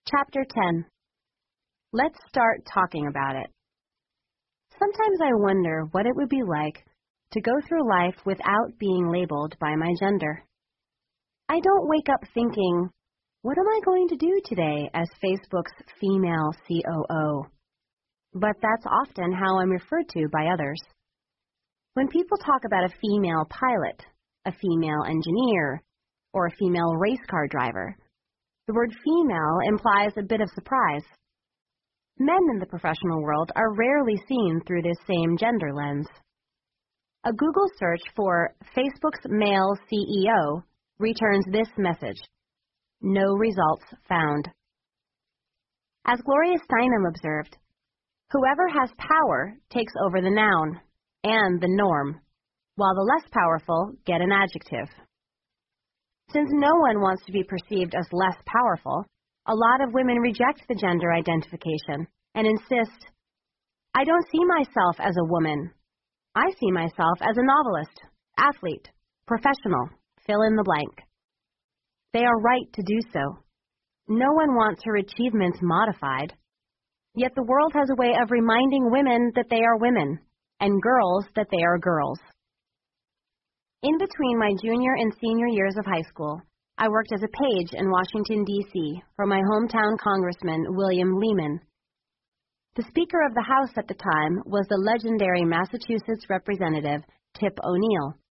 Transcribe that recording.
Chapter 10. Let's start talking about it. Sometimes I wonder what it would be like to go through life without being labeled by my gender. I don't wake up thinking, what am I going to do today as Facebook's female COO? But that's often how I'm referred to by others. When people talk about a female pilot, a female engineer, or a female race car driver, the word female implies a bit of surprise. Men in the professional world are rarely seen through this same gender lens. A Google search for Facebook's male CEO returns this message: no results found. As Gloria Steinem observed, whoever has power takes over the noun and the norm, while the less powerful get an adjective. Since no one wants to be perceived as less powerful, a lot of women reject the gender identification and insist, I don't see myself as a woman. I see myself as a novelist, athlete, professional, fill in the blank. They are right to do so. No one wants her achievements modified. Yet the world has a way of reminding women that they are women, and girls that they are girls. In between my junior and senior years of high school, I worked as a page in Washington, D.C. for my hometown Congressman William Lehman. The Speaker of the House at the time was the legendary Massachusetts Representative Tip O'Neill,